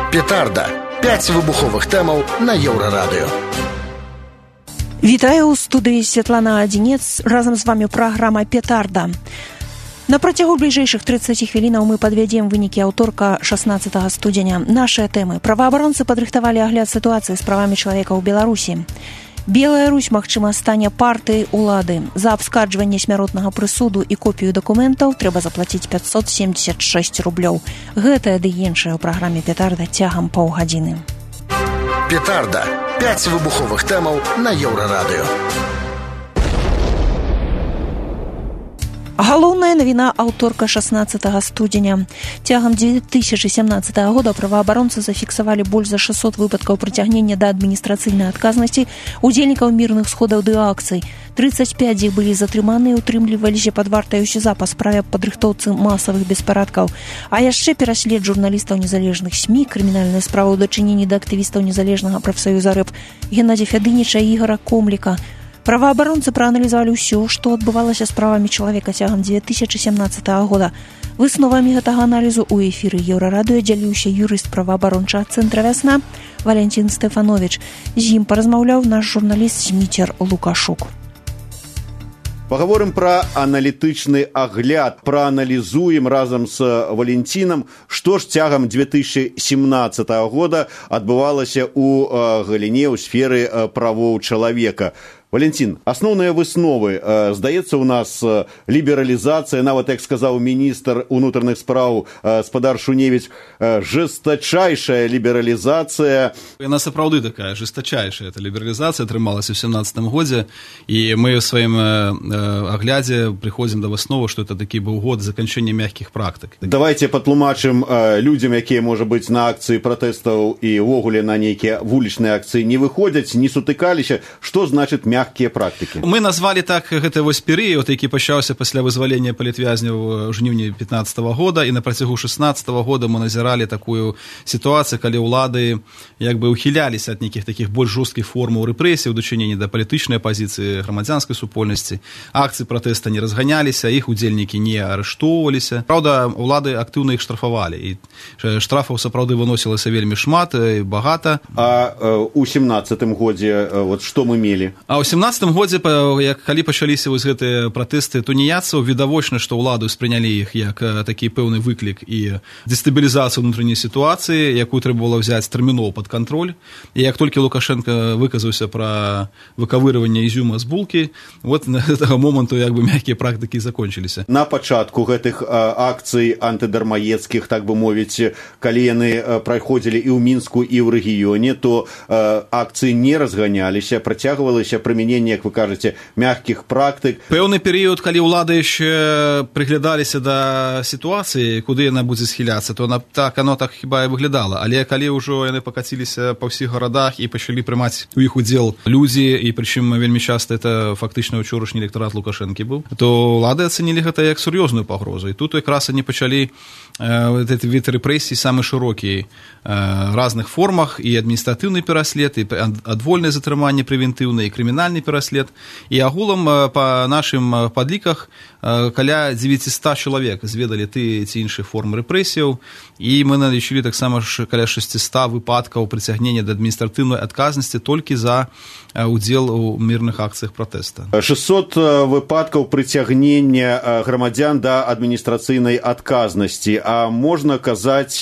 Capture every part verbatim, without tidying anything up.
Петарда. П'ять вибухових темаў на Еўрарадыё. Вітаю, у студыі Святлана Адзінец. Разам з вами праграма «Петарда». На працягу бліжэйшых тридцати хвілінаў мы падвядзем вынікі аўторка шаснаццатага студзеня. Нашыя тэмы. Праваабаронцы падрыхтавалі агляд сітуацыі з правамі чалавека ў Беларусі. Белая Русь, магчыма, стане партыяй улады. За абскарджванне смяротнага прысуду і копію дакументаў трэба заплаціць пятьсот семьдесят шесть рублёў. Гэтае ды іншае ў праграме «Петарда» цягам паўгадзіны. Петарда. П'ять выбуховых темаў на Еўрарадыё. Галоўная навіна аўторка шаснаццатага студзеня. Цягам две тысячи семнадцатага года праваабаронцы зафіксавалі больш за шестьсот выпадкаў прыцягнення да адміністрацыйнай адказнасці удзельнікаў мірных сходаў ды акцый. тридцать пять з іх былі затрыманы і утрымліваліся пад вартай у СІЗА па справе аб падрыхтоўцы масавых беспарадкаў. А яшчэ пераслед журналістаў незалежных СМІ, крымінальная справа ў дачыненні да актывістаў незалежнага прафсаюза РЭП Геннадзя Фядыніча і Ігара Комліка. Праваабаронцы прааналізавалі ўсё, што адбывалася з правамі чалавека цягам две тысячи семнадцатага года. Высновамі гэтага аналізу ў эфіры Еўрарадыё дзяліўся юрыст праваабарончага цэнтра «Вясна» Валентин Стефанович. З ім паразмаўляў наш журналіст Зміцер Лукашук. Паговорым пра аналітычны агляд, прааналізуем разам з Валентинам, што ж цягам две тысячи семнадцатага года адбывалася ў галіне, ў сферы правоў чалавека. Валентин, асноўныя высновы. Здаецца, у нас лібералізацыя, нават, як сказаў міністр унутраных спраў спадар Шуневіч, жестачайшая лібералізацыя. Яна сапраўды такая жестачайшая эта лібералізацыя атрымалася ў семнадцатым годзе, і мы ў сваім аглядзе прыходзім да высновы, што это такі быў год заканчэння мяккіх практык. Давайте патлумачым людзям, якія, можа быць, на акцыі пратэстаў і ўвогуле на нейкія вулічныя акцыі не выходзяць, не сутыкаліся, што значыць мяккія мягкие практики. Мы назвали так гэты вось перыяд, які пачаўся пасля вызвалення палітвязняў у жніўні пятнадцатого года, і на працягу шаснаццатага года мы назіралі такую сітуацыю, калі ўлады як бы ухіляліся ад нейкіх такіх больш жорсткіх формаў рэпрэсій у дачыненні да палітычнай апазіцыі грамадзянскай супольнасці. Акцыі пратэста не разганяліся, іх удзельнікі не арыштоўваліся. Праўда, улады актыўна іх штрафавалі, і штрафаў сапраўды выносілася вельмі шмат і багата. А у семнадцатым годзе вот што мы мелі? А ў семнадцатым годзе, як калі пачаліся вось гэтыя пратэсты тунеядцаў, відавочна, што ўлады ўспрынялі іх як такі пэўны выклік і дэстабілізацыю ўнутранай сітуацыі, якую трэба было взяць тэрмінова пад кантроль. І як толькі Лукашенко выказаўся пра выкавырыванне ізюма з булкі, вот на гэтага моманту як бы мяккія практыкі закончыліся. На пачатку гэтых акцый антыдармаецкіх, так бы мовіць, калі яны праходзілі і ў Мінску, і ў рэгіёне, то акцыі не разганяліся, працягвалася прымяненне, як вы кажаце, мягкіх практык. Пэўны перыяд, калі ўлады яшчэ прыглядаліся да сітуацыі, куды яна будзе схіляцца, то на, так, оно так хіба і выглядала. Але калі ўжо яны пакаціліся па ўсіх гарадах і пачалі прымаць у іх удзел людзі, і прычым вельмі часта это фактычна ўчорашні электарат Лукашэнкі быў, то ўлады ацэнілі гэта як сур'ёзную пагрозу. І тут якраз они пачалі этот від рэпрэсій самы шырокі разных формах, і адміністратыўны пераслед, і адвольнае затрыманне прэвентыўнае, і крымінальны пераслед. І агулам па нашым падліках каля дзевяцісот чалавек зведалі ты ці іншыя формы рэпрэсіяў, і мы налічылі таксама каля шестьсот выпадкаў прыцягнення да адміністратыўнай адказнасці толькі за удзел у мірных акцыях пратэста. шестьсот выпадкаў прыцягнення грамадзян да адміністрацыйнай адказнасці. А можна казаць,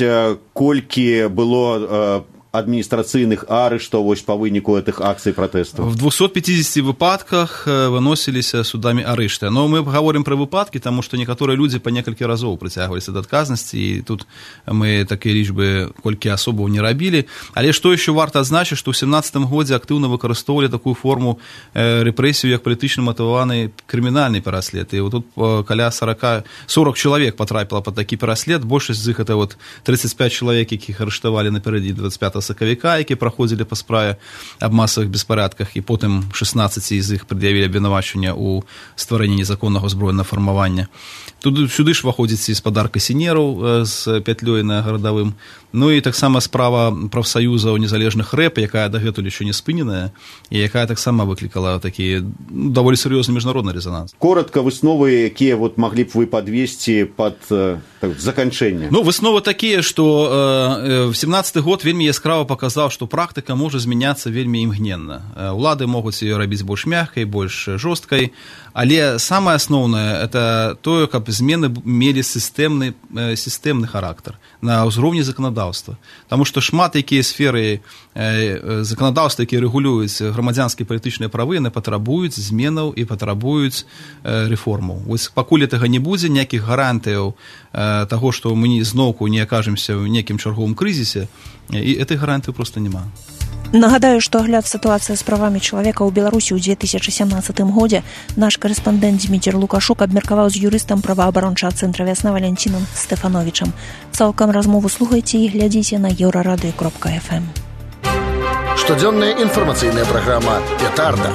колькі было адміністрацыйных арыштаў вось па выніку гэтых акцый пратэстаў? В двухсот пятидесяти выпадках выносіліся судамі арышты. Но мы гаворым пра выпадкі, таму што некаторыя людзі па некалькі разоў прыцягваліся да адказнасці, і тут мы такія лічбы колькі асобаў не рабілі. Але што яшчэ варта адзначыць, што ў семнадцатым годзе актыўна выкарыстоўвалі такую форму рэпрэсію, як палітычна матываваны крымінальны пераслед. І тут каля сорок чалавек патрапіла пад такі пераслед, большасць з іх это вот тридцать пять чалавек, якіх арыштавалі напярэдадні двадцать пятого сакавіка, які праходзілі па справе аб масавых беспарадках, і потым шэснаццаць з іх прад'явілі абвінавачванне ў стварэнні незаконнага ўзброенага фармавання. Туды, сюды ж выходзіць і спадарка сінераў з пятлёй на гарадавым. Ну і таксама справа прафсаюзаў незалежных рэп, якая дагэтуль еще не спыненая, і якая таксама выклікала такі ну, даволі сур'ёзны міжнародны резонанс. Коротка высновы, якія вот маглі б вы падвесці пад так, заканчэнне. Ну, высновы такія, што э, семнадцаты год вельмі яскрава паказаў, што практыка можа змяняцца вельмі імгненна. Улады могуць ее рабіць больш мяккай, больш жорсткай, але самае асноўнае это тое, каб змены мелі сістэмны, э, сістэмны характар на ўзроўні заканадаўства. Таму што шмат якія сферы э, заканадаўства, якія рэгулююць грамадзянскія палітычныя правы, яны патрабуюць зменаў і патрабуюць э, рэформаў. Вось пакуль гэтага не будзе, ніякіх гарантыяў э, таго, што мы зноўку не акажемся ў некім чарговым крызісе, і этой гарантыі проста няма. Нагадаю, што агляд сітуацыі з правамі чалавека ў Беларусі ў две тысячы сямнаццатым годзе наш карэспандэнт Дзміцер Лукашук абмеркаваў з юрыстам праваабарончага цэнтра «Вясна» Валянцінам Стэфановічам. Цалкам размову слухайце і глядзіце на еўрарадыё кропка эф эм. Штодзённая інфармацыйная праграма «Петарда».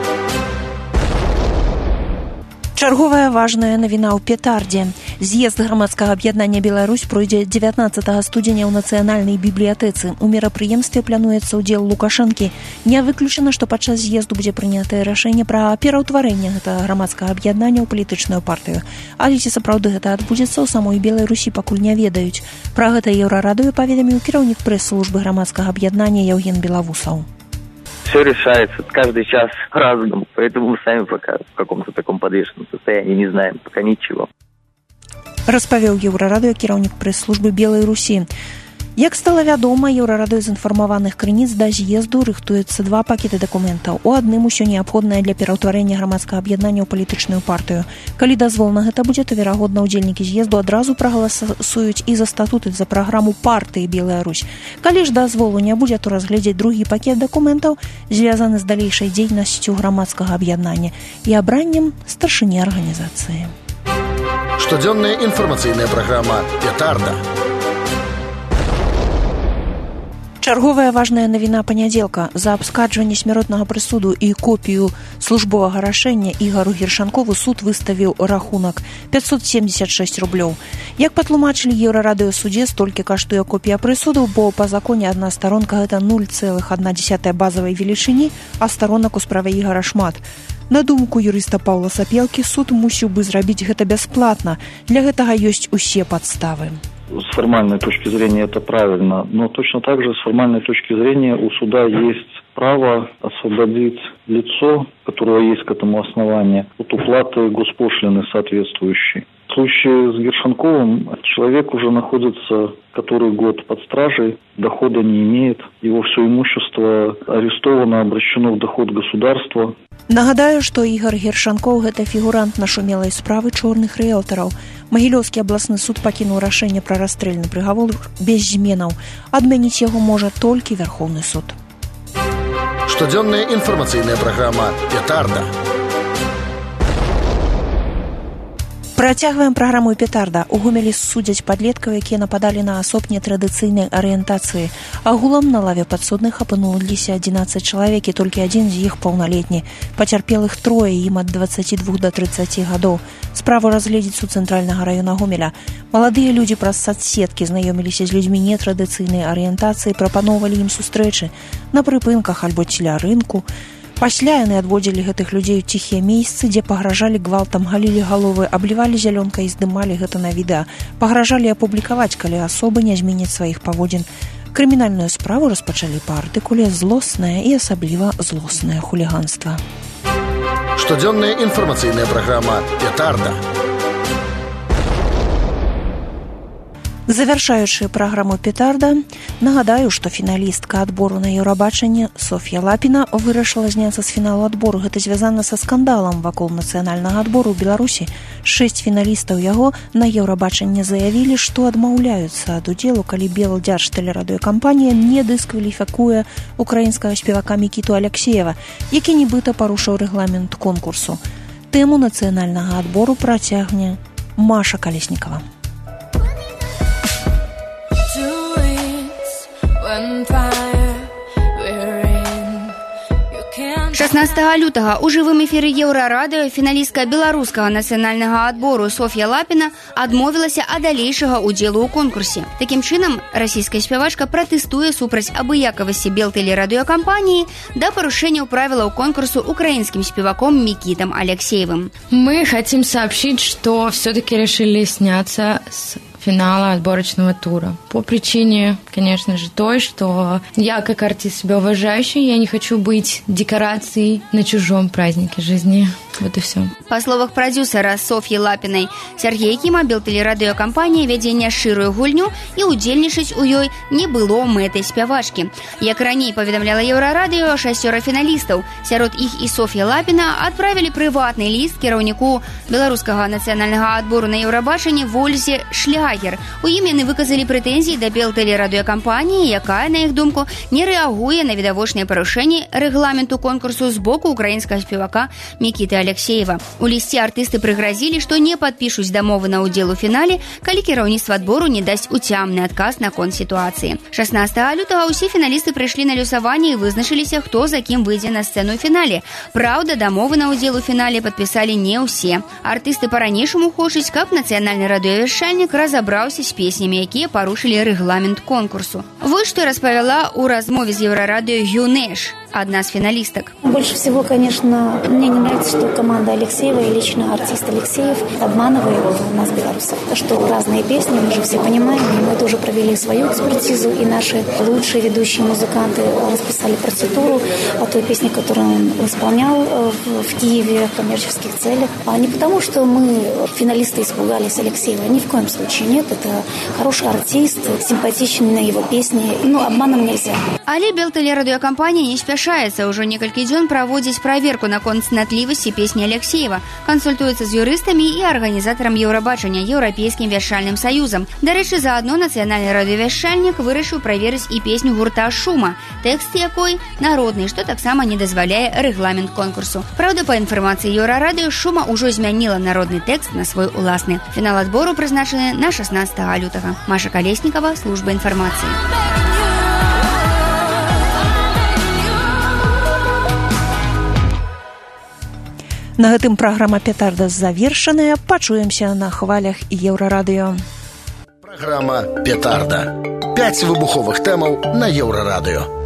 Чарговая важная навіна ў Петардзе. З'езд грамадскага аб'яднання «Беларусь» пройдзе дзевятнаццатага студзеня ў нацыянальнай бібліятэцы. У мерапрыемстве плануецца ўдзел Лукашэнкі. Не выключана, што падчас з'езду будзе прынятае рашэнне пра пераўтварэнне гэтага грамадскага аб'яднання ў палітычную партыю. Але ці сапраўды гэта адбудзецца ў самой Беларусі, пакуль не ведаюць. Пра гэта еўрарадыё паведаміў кіраўнік прэс-службы грамадскага аб'яднання Яўген Белавусаў. Все решается каждый час по-разному, поэтому мы сами пока в каком-то таком подвешенном состоянии не знаем пока ничего. Распавёў еўрарадыё кіраўнік прэс-службы Белай Русі. Як стала вядома, еўрарадыё з інфармаваных крыніц да з'езду рыхтуецца два пакеты дакументаў. У адным усё неабходнае для пераўтварэння грамадскага аб'яднання ў палітычную партыю. Калі дазвол на гэта будзе, то верагодна ўдзельнікі з'езду адразу прагаласуюць і за статут, і за праграму партыі Белая Русь. Калі ж дазволу не будзе, то разгледзець другі пакет дакументаў, звязаны з далейшай дзейнасцю грамадскага аб'яднання і абраннем старшыні арганізацыі. Штодзённая інфармацыйная праграма «Петарда». Чарговая важная навіна панядзелка. За абскарджванне смяротнага прысуду і копію службовага рашэння Ігару Гершанкову суд выставіў рахунак пятьсот семьдесят шесть рублёў. Як патлумачылі еўрарадыё судзе, столькі каштуе копія прысуду, бо па законе адна старонка гэта нуль цэлых адна дзесятая базавай велічыні, а старонак у справе Ігара шмат. На думку юрыста Паўла Сапелкі, суд мусіў бы зрабіць гэта бясплатна. Для гэтага ёсць усе падставы. С формальной точки зрения это правильно, но точно так же с формальной точки зрения у суда есть право освободить лицо, у которого есть к этому основание, от уплаты госпошлины соответствующей. В случае с Гершанковым человек уже находится который год под стражей, дохода не имеет, его все имущество арестовано, обращено в доход государства. Нагадаю, што Ігар Гершанкоў – гэта фігурант нашумелай справы чорных рыэлтараў. Магілёўскі абласны суд пакінуў рашэнне пра расстрэльны прыгавор без зменаў. Адмяніць яго можа толькі Вярхоўны суд. Штодзённая інфармацыйная праграма «Петарда». Працягваем праграму «Петарда». У Гомелі судзяць падлеткаў, якія нападалі на асоб нетрадыцыйнай арыентацыі. Агулам на лаве падсудных апынуліся адзінаццаць чалавек, і толькі адзін з іх паўналетні. Пацярпелых трое, ім ад дваццаці двух да трыццаці гадоў. Справу разгледзіць суд цэнтральнага раёна Гомеля. Маладыя людзі праз садсеткі знаёміліся з людзьмі нетрадыцыйнай арыентацыі, прапаноўвалі ім сустрэчы на прыпынках альбо целя рынку. Пасля яны адводзілі гэтых людзей у ціхія месцы, дзе пагражалі гвалтам, галілі галовы, аблівалі зялёнкай і здымалі гэта на відэа. Пагражалі апублікаваць, калі асобы не зменяць сваіх паводзін. Крымінальную справу распачалі па артыкуле «Злоснае і асабліва злоснае хуліганства». Штодзённая інфармацыйная праграма «Петарда». Завяршаючы праграму «Петарда», нагадаю, што фіналістка адбору на Еўрабачанне Соф'я Лапіна вырашыла зняцца з фіналу адбору. Гэта звязана са скандалам вакол нацыянальнага адбору ў Беларусі. Шэсць фіналістаў яго на Еўрабачанне заявілі, што адмаўляюцца ад удзелу, калі Белдзяржтэлерадыёкампанія не дыскваліфікуе украінскага спевака Мікіту Аляксеева, які нібыта парушыў рэгламент конкурсу. Тэму нацыянальнага адбору працягне Маша Калеснікава. When шаснаццатага лютага ў жывым эфіры Еўрарадыё фіналістка беларускага нацыянальнага адбору Соф'я Лапіна адмовілася ад далейшага ўдзелу ў конкурсе. Такім чынам, расійская спявачка пратэстуе супраць абыякавасці белтэлерадыёкампаніі да парушэнняў правілаў конкурсу украинским спеваком Микитом Алексеевым. Мы хотим сообщить, что все-таки решили сняться с финала отборочного тура. По причине, конечно же, той, что я, как артист себя уважающий, я не хочу быть декорацией на чужом празднике жизни. Вот и все. Па словах прадзюсара Соф'і Лапінай, Сергея Кіма белтэлерадыёкампанія вядзе няшчырую гульню і удзельнічаць у ёй не было мэтай спявачкі. Як раней паведамляла Еўрарадыё, шасцёра фіналістаў, сярод іх і Соф'я Лапіна, адправілі прыватны ліст кіраўніку беларускага нацыянальнага адбору на Еўрабачанні Вользе Шлягер. У ім яны выказалі прэтэнзіі да белтэлерадыёкампаніі, якая, на іх думку, не рэагуе на відавочныя парушэнні рэгламенту конкурсу з боку украінскага спевака Мікіты Алексеева. У лісце артысты прыгразілі, што не падпішуць дамовы на ўдзел у фінале, калі кіраўніцтва адбору не дасць уцямны адказ наконт сітуацыі. шаснаццатага лютага ўсе фіналісты прыйшлі на люсаванне і вызначыліся, хто за кім выйдзе на сцэну ў фінале. Праўда, дамовы на ўдзел у фінале падпісалі не ўсе. Артысты па-ранейшаму хочуць, каб нацыянальны радыёвяшчальнік разабраўся з песнямі, якія парушылі рэгламент конкурсу. Вось што распавяла ў размове з Еўрарадыё Юнеш, одна из финалисток. Больше всего, конечно, мне не нравится, что команда Алексеева и лично артист Алексеев обманывает нас, белорусов. Что разные песни, мы же все понимаем, и мы тоже провели свою экспертизу, и наши лучшие ведущие музыканты расписали партитуру о той песне, которую он исполнял в, в Киеве в коммерческих целях. А не потому, что мы, финалисты, испугались Алексеева. Ни в коем случае нет. Это хороший артист, симпатичные его песни. Ну, обманом нельзя. Але белтэлерадыёкампанія не спяшаецца. Уже некалькі дзён праводзіць праверку наконт цнатлівасці песні Алексеева, кансультуецца з юрыстамі і арганізатарам Еўрабачання Еўрапейскім вяшчальным саюзам. Дарэчы, заадно нацыянальны радыёвяшчальнік вырашыў праверыць і песню гурта «Шума», тэкст якой народны, што таксама не дазваляе рэгламент конкурсу. Праўда, па інфармацыі Еўрарадыё, «Шума» ўжо змяніла народны тэкст на свой уласны. Фінал адбору прызначаны на шаснаццатага лютага. Маша Калеснікава, служба інфармацыі. На гэтым праграма «Петарда» завершаная. Пачуемся на хвалях Еўрарадыё. Праграма «Петарда». Пяць выбуховых тэмаў на Еўрарадыё.